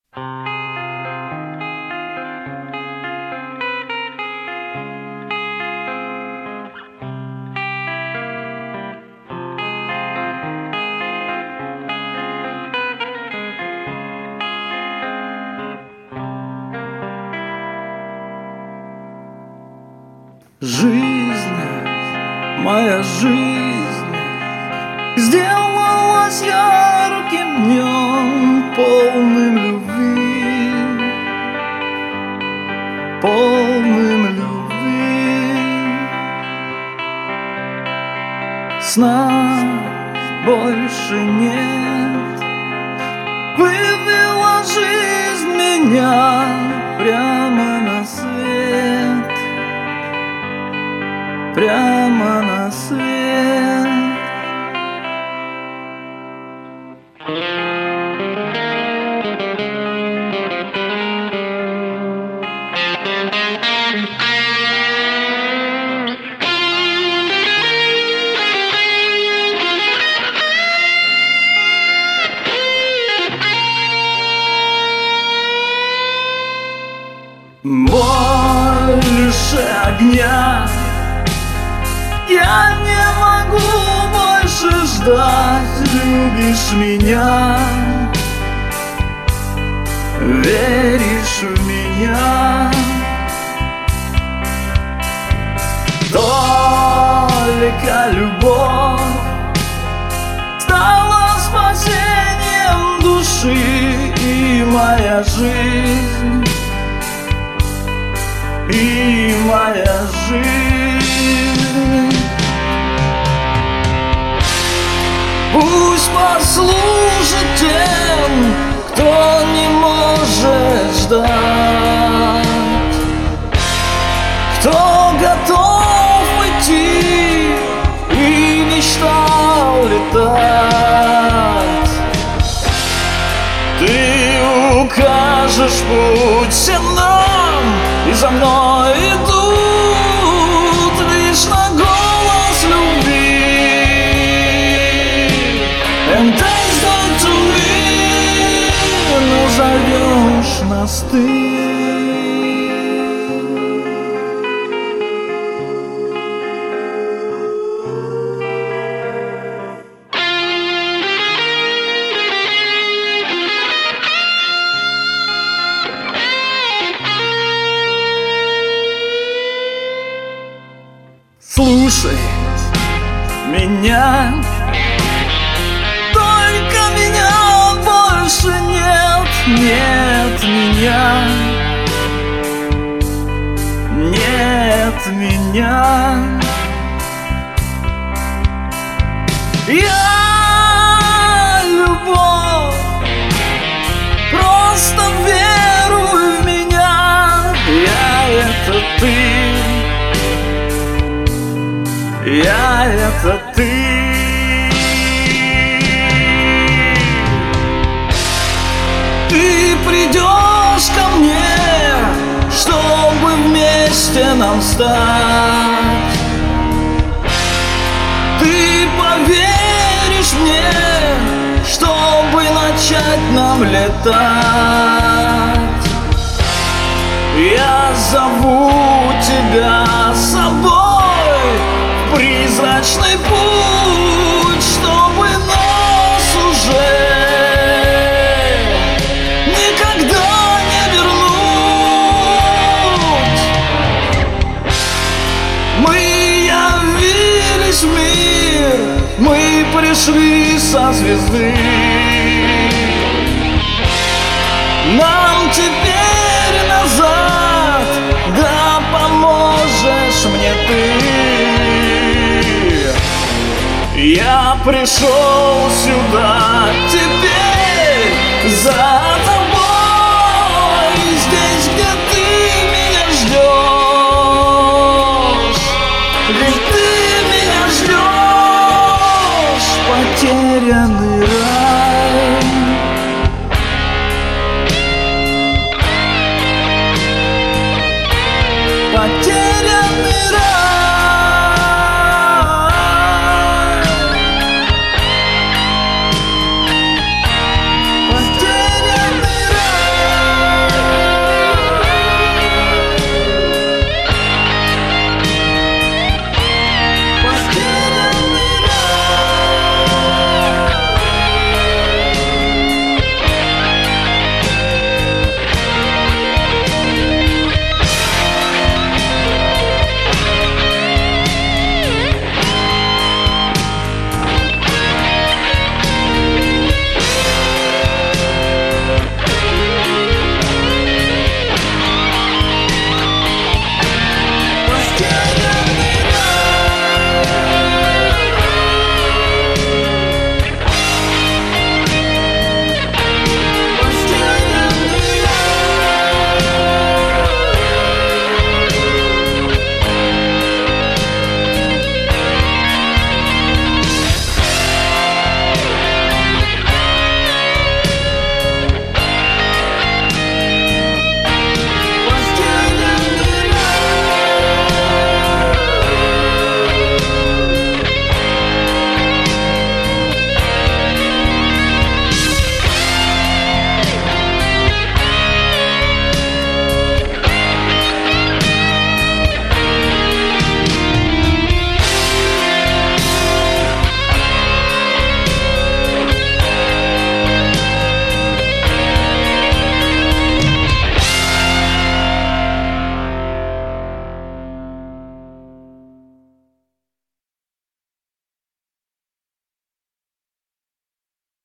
Жизнь, моя жизнь, сделалась ярким днем, полным любви, полным любви. Сна больше нет, вывела жизнь меня прямо на свет, прямо на свет. Больше огня я не могу больше ждать. Любишь меня, веришь в меня, только любовь стала спасением души. И моя жизнь, и моя жизнь. Пусть послужит тем, кто не может ждать, кто готов идти и мечтал летать. Ты укажешь путь всем нам, и за мной идут лишь на голос любви. And that's not to me, назовешь нас ты. Слушай меня, только меня больше нет, нет меня, нет меня. Я любовь, просто веруй в меня, я это ты. Я это ты. Ты придешь ко мне, чтобы вместе нам стать. Ты поверишь мне, чтобы начать нам летать. Я зову тебя с собой, призрачный путь, чтобы нас уже никогда не вернуть. Мы явились в мир, мы пришли со звезды. Нам теперь назад, да поможешь мне ты. Я пришел сюда теперь за тобой, здесь, где ты меня ждешь. Ведь ты меня ждешь, потерянный.